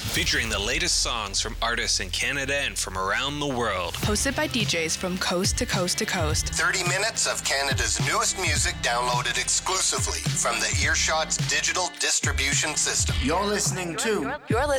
featuring the latest songs from artists in Canada and from around the world. Hosted by DJs from coast to coast to coast. 30 minutes of Canada's newest music downloaded exclusively from the Earshot's digital distribution system. You're listening to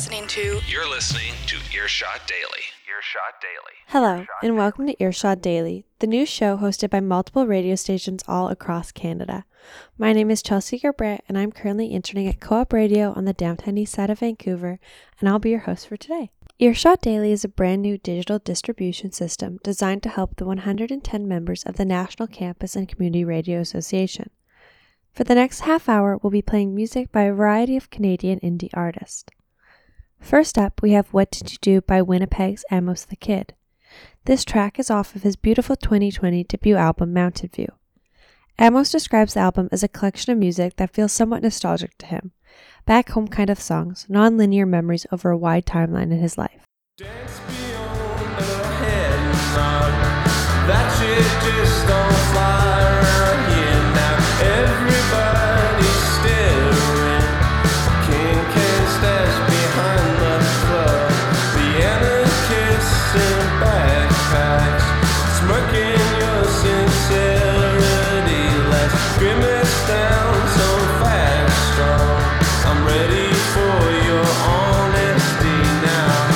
Earshot Daily. Hello, and welcome to Earshot Daily, the new show hosted by multiple radio stations all across Canada. My name is Chelsea Gerbrandt, and I'm currently interning at Co-op Radio on the downtown east side of Vancouver, and I'll be your host for today. Earshot Daily is a brand new digital distribution system designed to help the 110 members of the National Campus and Community Radio Association. For the next half hour, we'll be playing music by a variety of Canadian indie artists. First up, we have What Did You Do by Winnipeg's Amos the Kid. This track is off of his beautiful 2020 debut album, Mountain View. Amos describes the album as a collection of music that feels somewhat nostalgic to him, back home kind of songs, non-linear memories over a wide timeline in his life. Dance beyond the head nod. That shit just don't fly around here now. Everybody's staring. King can stash behind the club. Vienna kissing backpacks. Smirking your sincerity. Let's grimace down so fast, strong. I'm ready for your honesty now.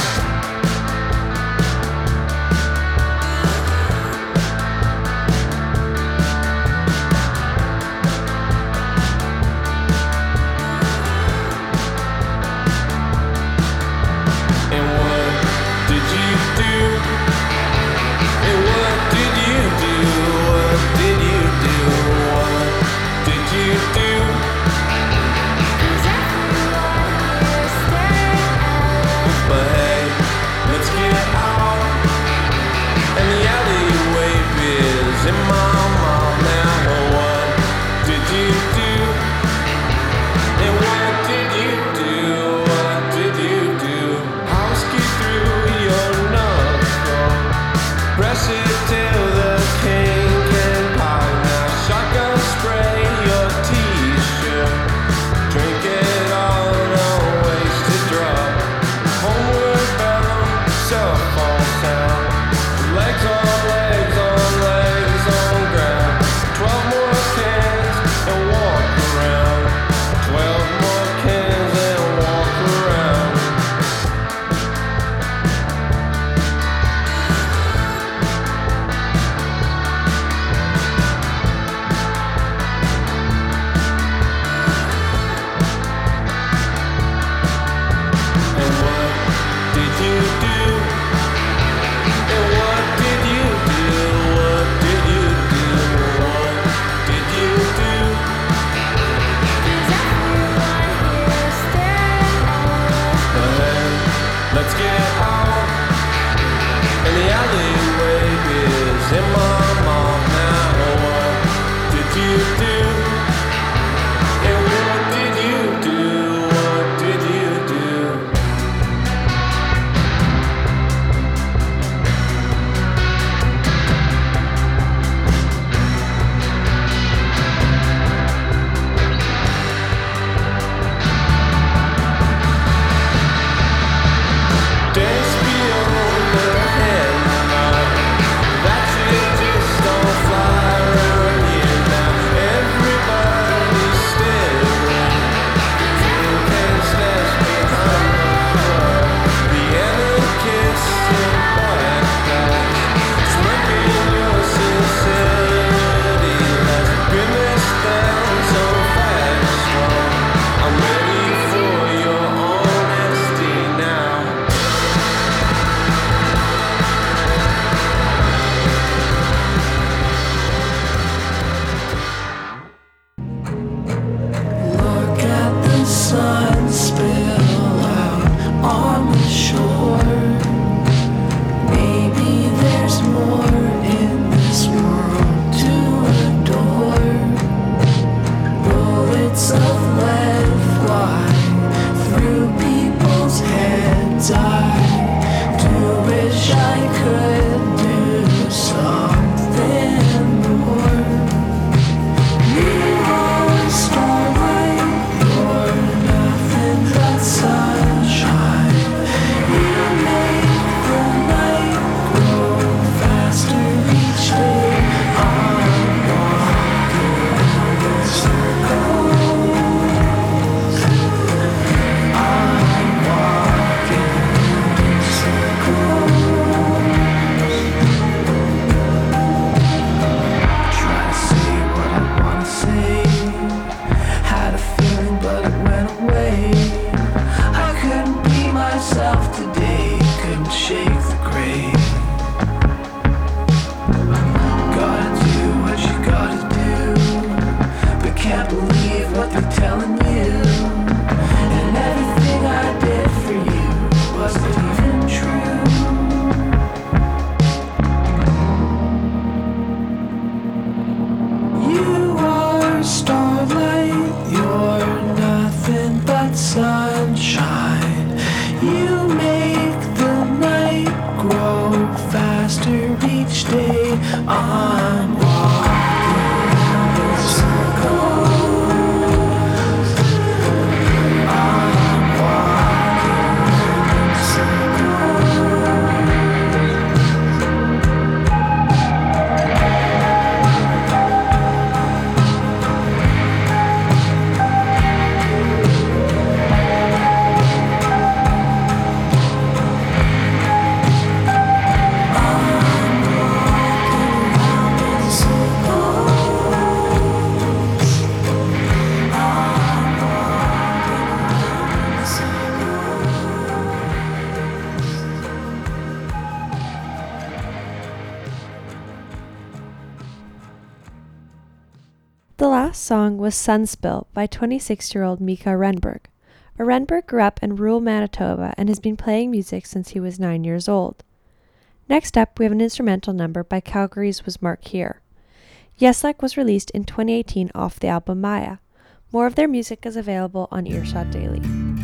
last song was Sunspill by 26-year-old Mika Renberg. Renberg grew up in rural Manitoba and has been playing music since he was 9 years old. Next up, we have an instrumental number by Calgary's Was Mark Here. Yeslek was released in 2018 off the album Maya. More of their music is available on Earshot Daily.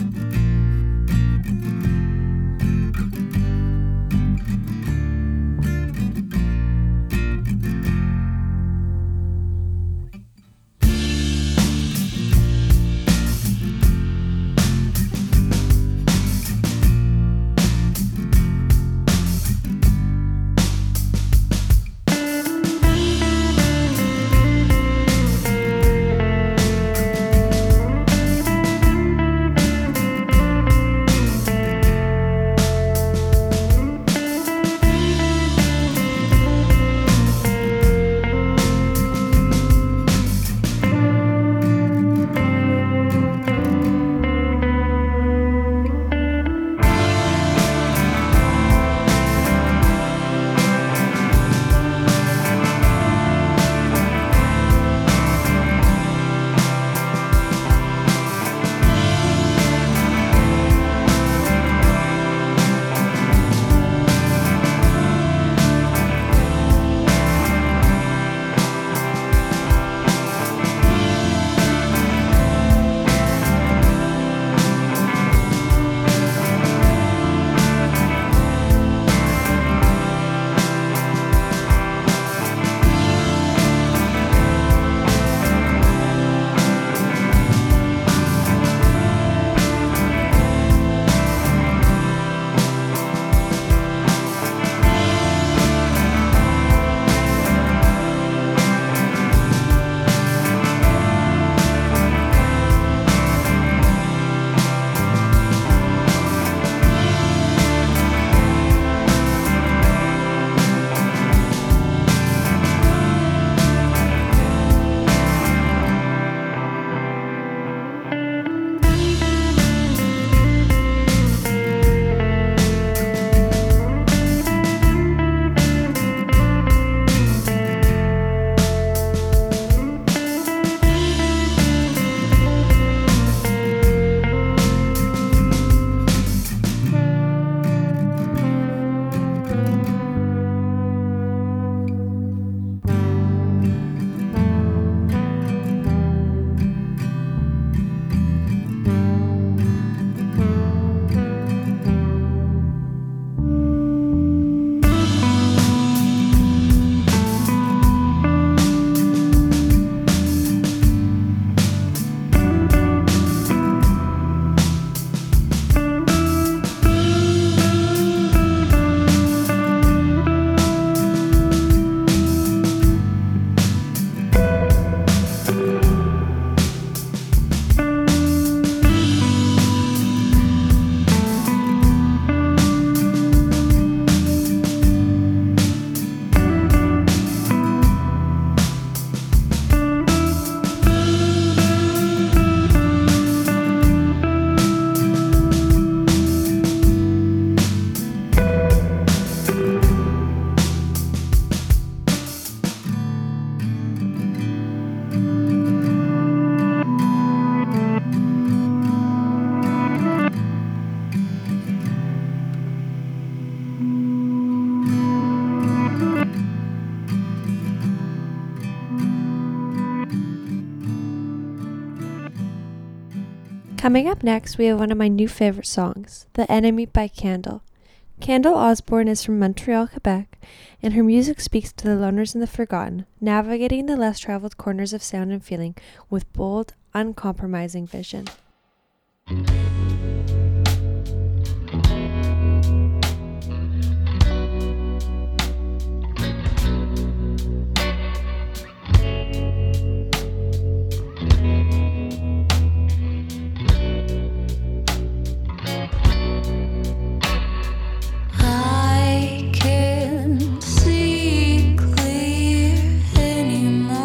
Coming up next, we have one of my new favorite songs, The Enemy by Candle. Candle Osborne is from Montreal, Quebec, and her music speaks to the loners and the forgotten, navigating the less traveled corners of sound and feeling with bold, uncompromising vision.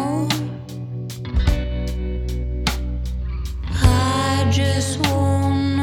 Just want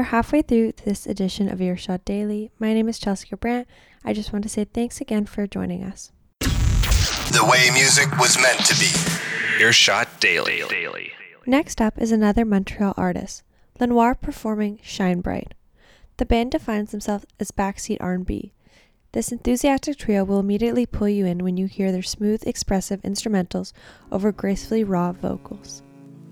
are halfway through this edition of Earshot Daily. My name is Chelsea Brandt. I just want to say thanks again for joining us. The way music was meant to be. Earshot Daily. Next up is another Montreal artist, Lenoir, performing Shine Bright. The band defines themselves as backseat R&B. This enthusiastic trio will immediately pull you in when you hear their smooth, expressive instrumentals over gracefully raw vocals.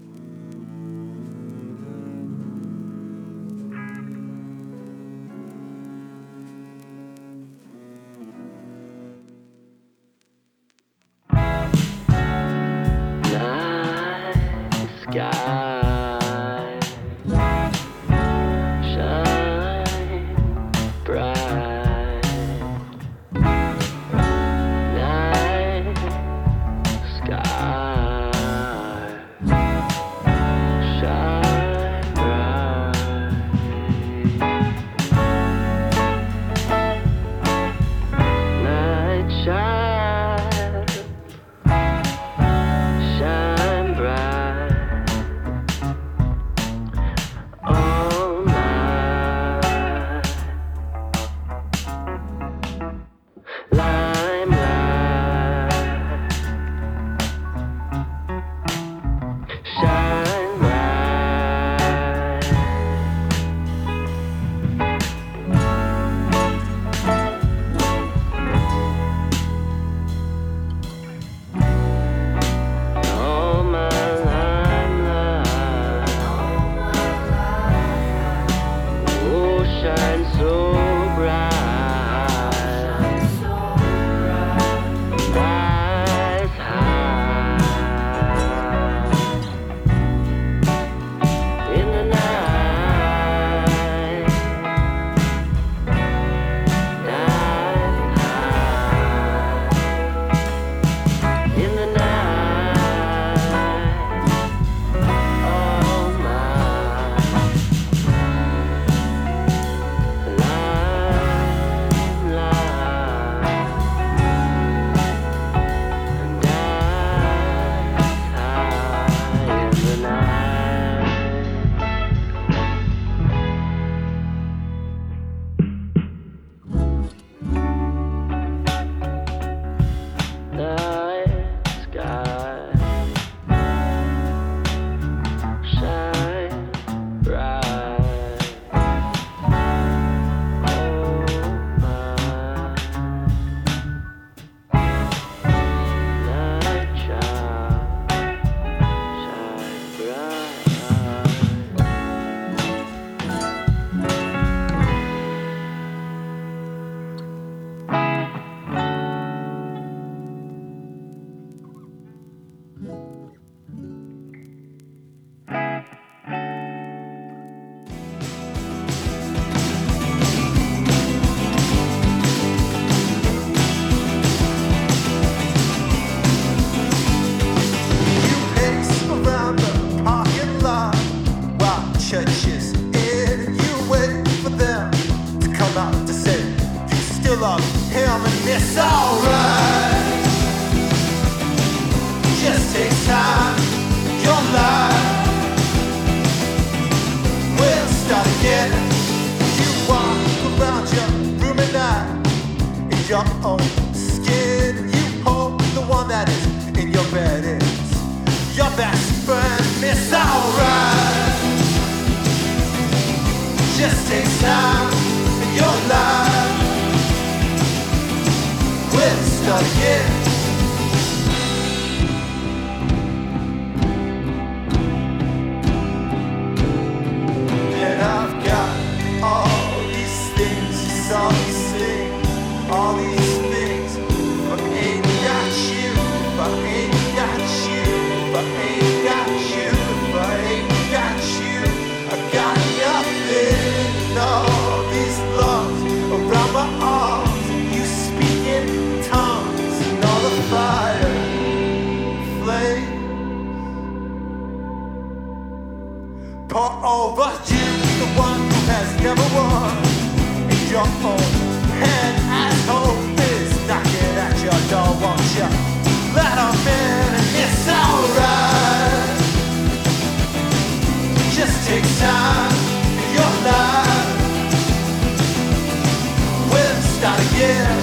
Your own skin, you hope the one that is in your bed is your best friend. It's alright. Just takes time in your life. We'll start again. And I've got all these things, all these things, all these things. But ain't got you, but ain't got you, but ain't got you, but ain't got you. I got nothing. All these lungs around my arms, you speak in tongues, and all the fire flames pour over you, the one who has never won. In your own head, as hope is knocking at your door, won't you let 'em in? And it's alright. Just takes time in your alive. We'll start again.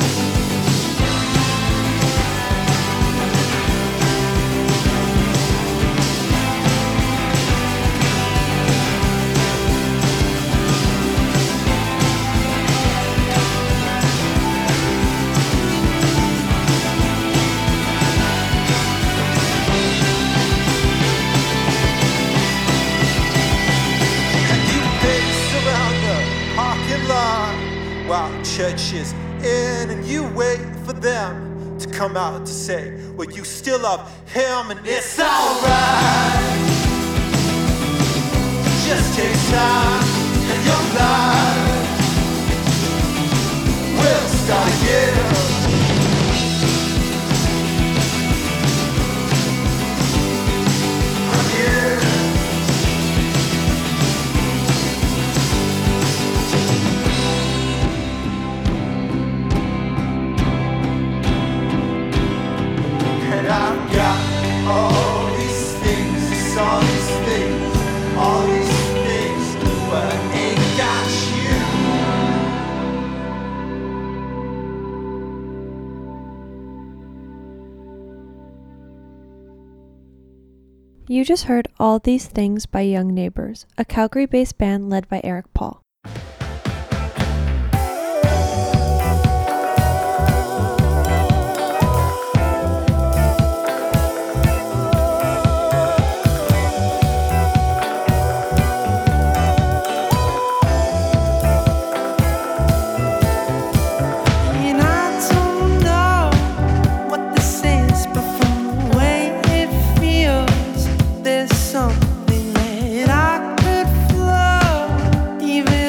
While church is in and you wait for them to come out to say, well, you still love him and it's alright. Just take time and your life will start again. I'm here. I've got all these things, all these things, all these things, but I ain't got you. You just heard All These Things by Young Neighbors, a Calgary-based band led by Eric Paul. something that I could flow even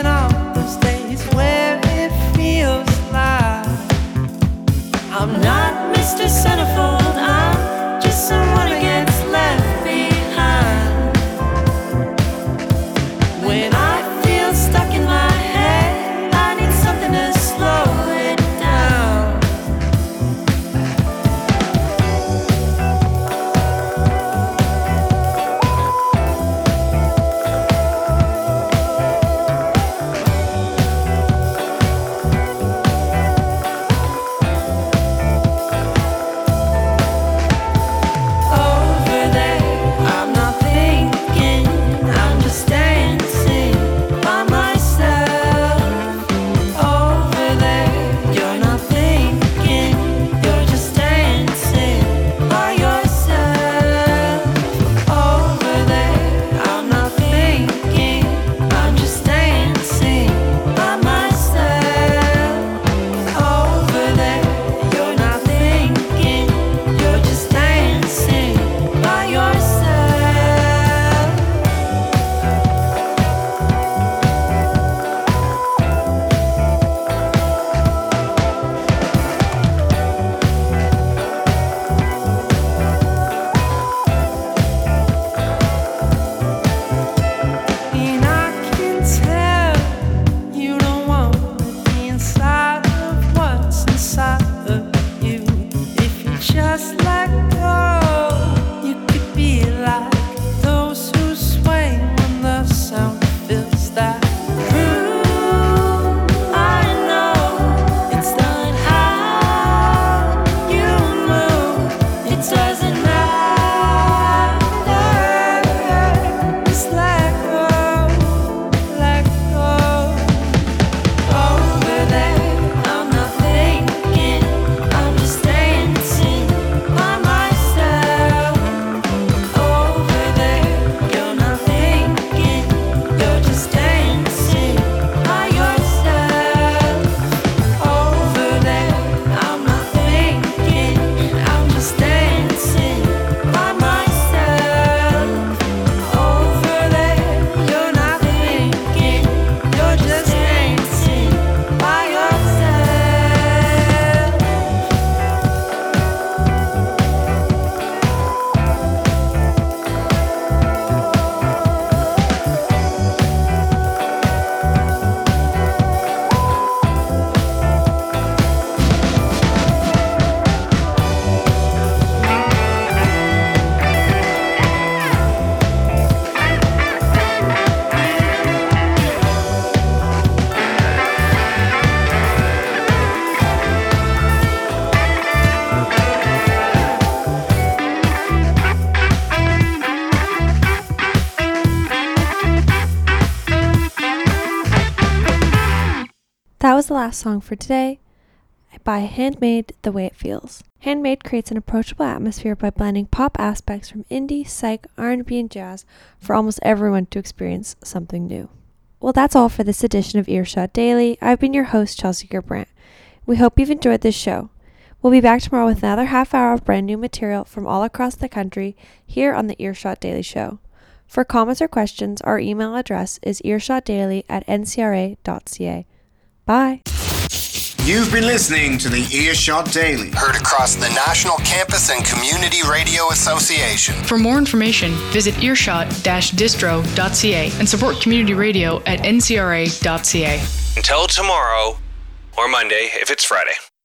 the last song for today by Handmade, The Way It Feels. Handmade creates an approachable atmosphere by blending pop aspects from indie, psych, R&B, and jazz for almost everyone to experience something new. Well, that's all for this edition of Earshot Daily. I've been your host, Chelsea Gerbrandt. We hope you've enjoyed this show. We'll be back tomorrow with another half hour of brand new material from all across the country here on the Earshot Daily Show. For comments or questions, our email address is earshotdaily@ncra.ca. Bye. You've been listening to the Earshot Daily. Heard across the National Campus and Community Radio Association. For more information, visit earshot-distro.ca and support community radio at ncra.ca. Until tomorrow, or Monday if it's Friday.